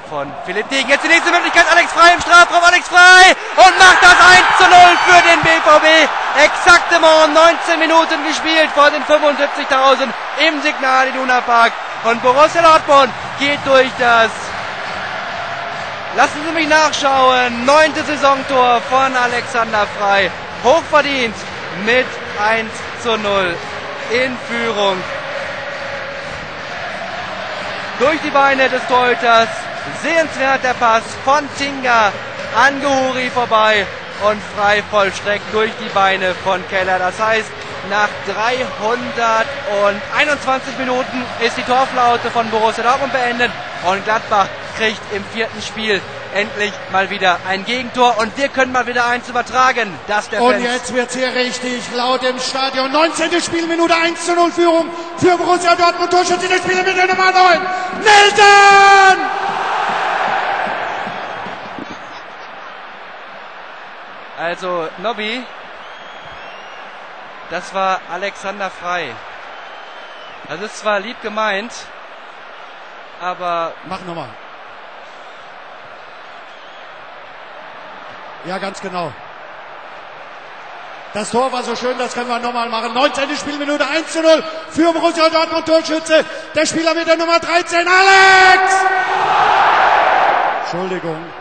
von Philipp Degen. Jetzt die nächste Möglichkeit, Alex Frei im Strafraum, Alex Frei und macht das 1:0 für den BVB. Exaktement 19 Minuten gespielt vor den 75.000 im Signal Iduna Park. Und Borussia Dortmund geht durch das, lassen Sie mich nachschauen, 9. Saisontor von Alexander Frei. Hochverdient mit 1:0 in Führung. Durch die Beine des Torhüters, sehenswert der Pass von Tinga an Gehuri vorbei und Frei vollstreckt durch die Beine von Keller. Das heißt, nach 321 Minuten ist die Torflaute von Borussia Dortmund beendet und Gladbach kriegt im 4. Spiel endlich mal wieder ein Gegentor und wir können mal wieder eins übertragen. Das der Und Fans. jetzt wird's hier richtig laut im Stadion. 19. Spielminute, 1:0 Führung für Borussia Dortmund. Torschütze des Spiels mit der Nummer 9, Nelson! Also, Nobby, das war Alexander Frei. Das ist zwar lieb gemeint, aber... Mach nochmal. Ja, ganz genau. Das Tor war so schön, das können wir nochmal machen. 19. Spielminute, 1:0 für Borussia Dortmund. Torschütze, der Spieler mit der Nummer 13, Alex! Entschuldigung.